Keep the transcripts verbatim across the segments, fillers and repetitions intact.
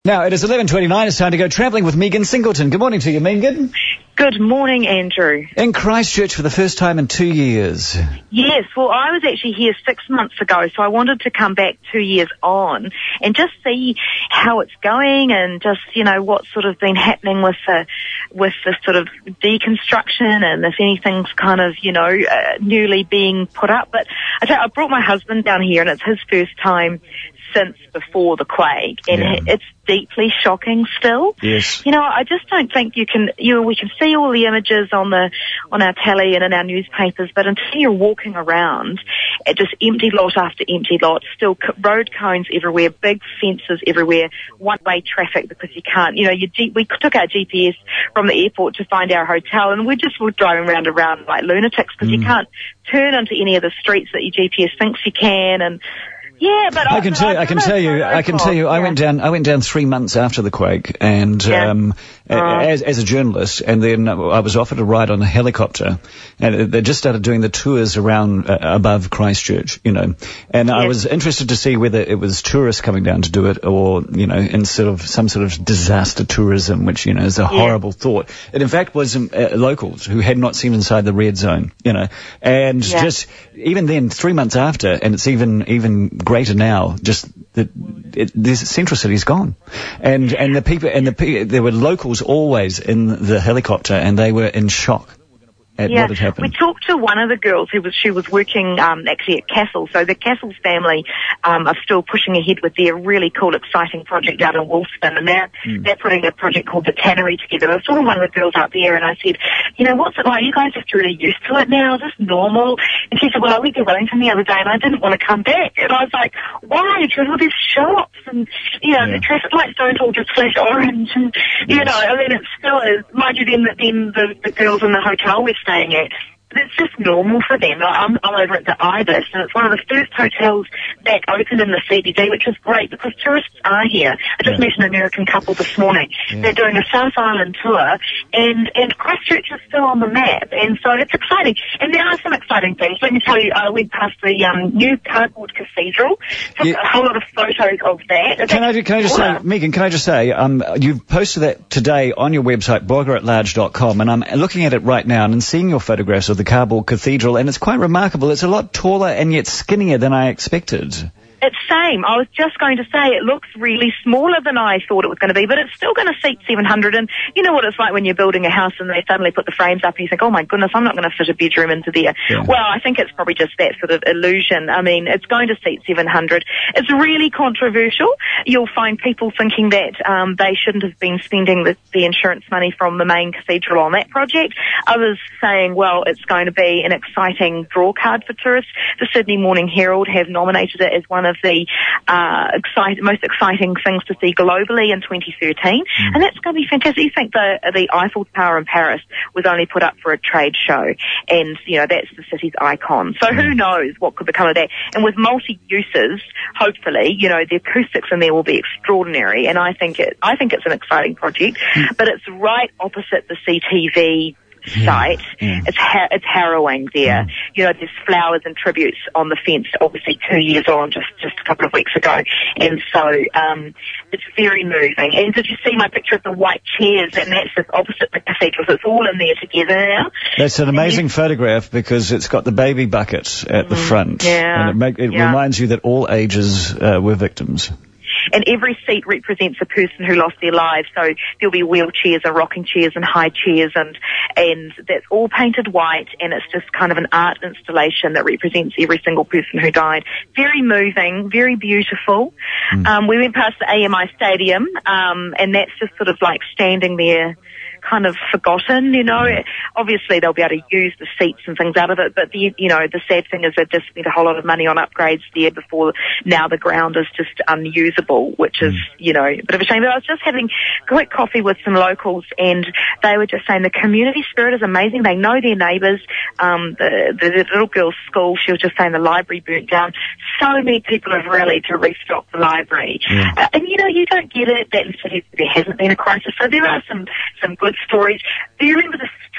Now, it is eleven twenty-nine. It's time to go travelling with Megan Singleton. Good morning to you, Megan. Good morning, Andrew. In Christchurch for the first time in two years. Yes, well, I was actually here six months ago, so I wanted to come back two years on and just see how it's going and just, you know, what's sort of been happening with the, with the sort of deconstruction and if anything's kind of, you know, uh, newly being put up. But I tell you, I brought my husband down here and it's his first time since before the quake, and yeah. it's deeply shocking still. Yes. You know, I just don't think you can, you know, we can see all the images on the, on our telly and in our newspapers, but until you're walking around, it just empty lot after empty lot, still c- road cones everywhere, big fences everywhere, one-way traffic because you can't, you know, you G- we took our G P S from the airport to find our hotel and we just were driving round and round like lunatics because mm. you can't turn onto any of the streets that your G P S thinks you can. And Yeah, but I, I can tell. I, I can tell you. I can tell you. I yeah. went down. I went down three months after the quake, and yeah. um, oh. as as a journalist, and then I was offered a ride on a helicopter, and they just started doing the tours around uh, above Christchurch, you know, and yes. I was interested to see whether it was tourists coming down to do it, or you know, in sort of some sort of disaster tourism, which you know is a horrible yeah. thought. It in fact was um, uh, locals who had not seen inside the red zone, you know, and yeah. just even then, three months after, and it's even even. greater now, just that this central city's gone, and and the people and the pe- there were locals always in the helicopter, and they were in shock at yeah. what had happened. We talked to one of the girls who was she was working um, actually at Castle, so the Castle's family um, are still pushing ahead with their really cool, exciting project out in Wolston, and they're mm. they're putting a project called the Tannery together. I saw one of the girls out there, and I said, you know, what's it like? You guys are really used to it now. Is this normal? And she said, well, I went to Wellington the other day, and I didn't want to come back. And I was like, why? Because all these shops and you know yeah. the traffic lights don't all just flash orange, and you yes. know, I mean, it still is. Mind you, then then the, the girls in the hotel we're staying at, it's just normal for them. I'm, I'm over at the Ibis, and it's one of the first hotels back open in the C B D, which is great because tourists are here. I just yeah. met an American couple this morning. Yeah. They're doing a South Island tour, and, and Christchurch is still on the map, and so it's exciting. And there are some exciting things. Let me tell you, I went past the um, new cardboard cathedral, took yeah. a whole lot of photos of that. Can I, can I just say, Megan, can I just say, um, you've posted that today on your website, blogger at large dot com, and I'm looking at it right now and seeing your photographs of the cardboard cathedral, and it's quite remarkable. It's a lot taller and yet skinnier than I expected. It's same. I was just going to say it looks really smaller than I thought it was going to be, but it's still going to seat seven hundred. And you know what it's like when you're building a house and they suddenly put the frames up and you think, oh my goodness, I'm not going to fit a bedroom into there. Yeah. Well, I think it's probably just that sort of illusion. I mean, it's going to seat seven hundred. It's really controversial. You'll find people thinking that um, they shouldn't have been spending the, the insurance money from the main cathedral on that project. Others saying, well, it's going to be an exciting draw card for tourists. The Sydney Morning Herald have nominated it as one of of the uh, excite- most exciting things to see globally in twenty thirteen, mm. and that's going to be fantastic. You think the the Eiffel Tower in Paris was only put up for a trade show, and you know that's the city's icon. So who knows what could become of that? And with multi-uses, hopefully, you know the acoustics in there will be extraordinary. And I think it I think it's an exciting project, mm. but it's right opposite the C T V site. Yeah, yeah. It's ha- it's harrowing there. Mm. You know, there's flowers and tributes on the fence, obviously two years on, just, just a couple of weeks ago. And so, um, it's very moving. And did you see my picture of the white chairs? And that's just opposite the cathedral. So it's all in there together now. That's an amazing photograph because it's got the baby bucket at mm, the front. Yeah. And it, make, it yeah. reminds you that all ages uh, were victims. And every seat represents a person who lost their lives. So there'll be wheelchairs and rocking chairs and high chairs, and and that's all painted white, and it's just kind of an art installation that represents every single person who died. Very moving, very beautiful. Mm. Um, we went past the A M I Stadium, um, and that's just sort of like standing there, kind of forgotten, you know. Mm. Obviously they'll be able to use the seats and things out of it, but the, you know, the sad thing is they've just spent a whole lot of money on upgrades there before now the ground is just unusable, which is, you know, a bit of a shame. But I was just having quick coffee with some locals, and they were just saying the community spirit is amazing. They know their neighbours. Um, the, the, the little girl's school, she was just saying the library burnt down. So many people have rallied to restock the library. Yeah. Uh, and, you know, you don't get it that in cities there hasn't been a crisis. So there are some, some good stories. Do you remember the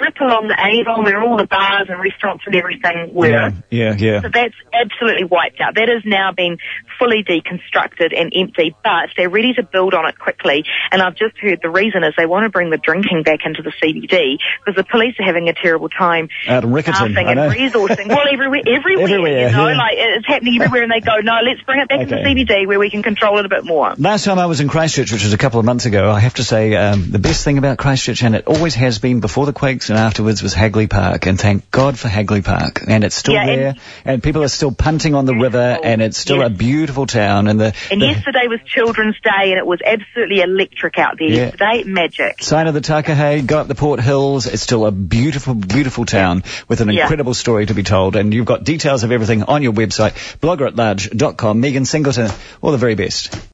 strip along the Avon where all the bars and restaurants and everything were. Yeah, yeah, yeah. So that's absolutely wiped out. That has now been fully deconstructed and empty, but they're ready to build on it quickly. And I've just heard the reason is they want to bring the drinking back into the C B D because the police are having a terrible time out in Riccarton, and resourcing. Well, everywhere, everywhere, everywhere, you know, yeah. like it's happening everywhere, and they go, no, let's bring it back Okay. to the C B D where we can control it a bit more. Last time I was in Christchurch, which was a couple of months ago, I have to say um, the best thing about Christchurch, and it always has been before the quakes and afterwards, was Hagley Park. And thank God for Hagley Park. And it's still Yeah, there, and, and people are still punting on the river, and it's still yes. a beautiful town. And the, and the yesterday was Children's Day, and it was absolutely electric out there Yeah. yesterday. Magic. sign of the Takahe, go up the Port Hills. It's still a beautiful, beautiful town with an Yeah. incredible story to be told. And you've got details of everything on your website, blogger at large dot com. Megan Singleton, all the very best.